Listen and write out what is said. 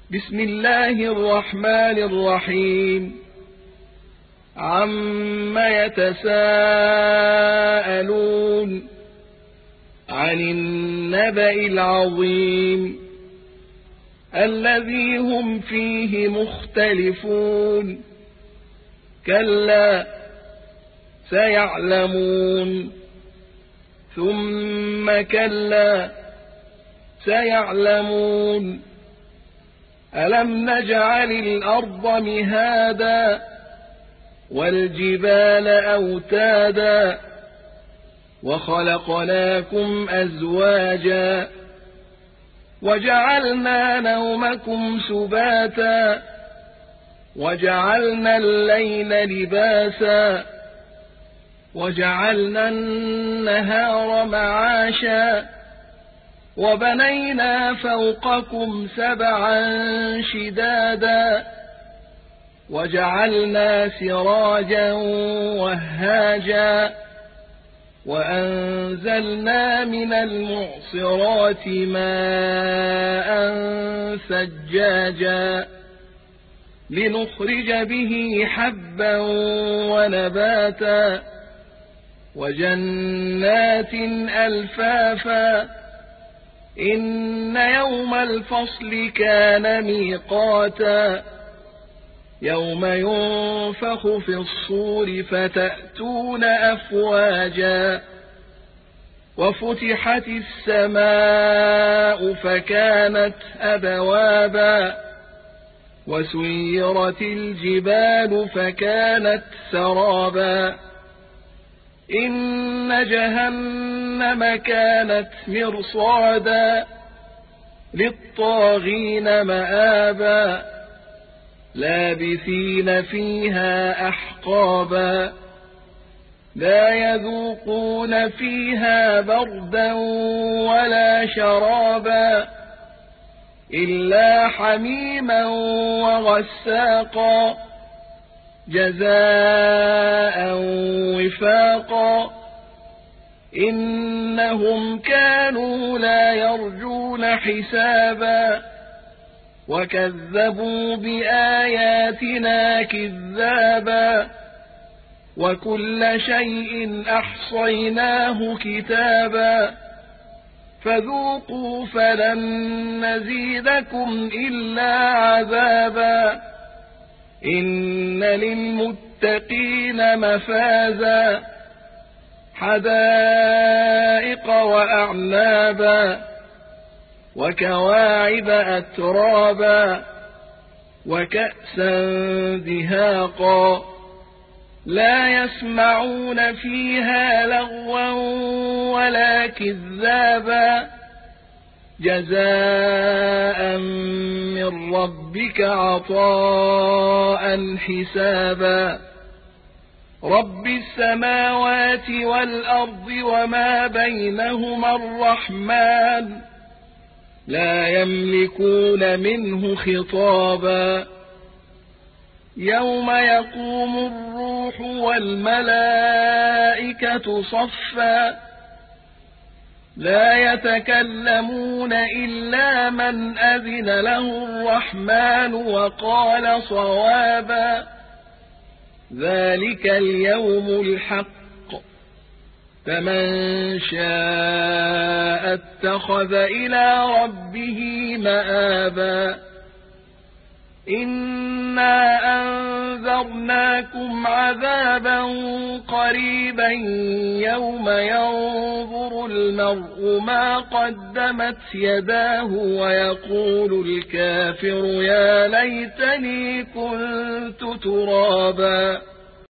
بسم الله الرحمن الرحيم عم يتساءلون عن النبأ العظيم الذي هم فيه مختلفون كلا سيعلمون ثم كلا سيعلمون ألم نجعل الأرض مهادا والجبال أوتادا وخلقناكم أزواجا وجعلنا نومكم سباتا وجعلنا الليل لباسا وجعلنا النهار معاشا وبنينا فوقكم سبعا شدادا وجعلنا سراجا وهاجا وأنزلنا من المعصرات ماء ثجاجا لنخرج به حبا ونباتا وجنات ألفافا إن يوم الفصل كان ميقاتا يوم ينفخ في الصور فتأتون أفواجا وفتحت السماء فكانت أبوابا وسيرت الجبال فكانت سرابا إن جهنم كانت مرصادا للطاغين مآبا لابثين فيها أحقابا لا يذوقون فيها بردا ولا شرابا إلا حميما وغساقا جزاء وفاقا إنهم كانوا لا يرجون حسابا وكذبوا بآياتنا كذابا وكل شيء أحصيناه كتابا فذوقوا فلن نزيدكم إلا عذابا إن للمتقين مفازا حدائق وأعنابا وكواعب أترابا وكأسا دهاقا لا يسمعون فيها لغوا ولا كذابا جزاء من ربك عطاء حسابا رب السماوات والأرض وما بينهما الرحمن لا يملكون منه خطابا يوم يقوم الروح والملائكة صفا لا يتكلمون إلا من أذن له الرحمن وقال صوابا ذلك اليوم الحق فمن شاء اتخذ إلى ربه مآبا إنا أنذرناكم عذابا قريبا يوم ينظر المرء ما قدمت يداه ويقول الكافر يا ليتني كنت ترابا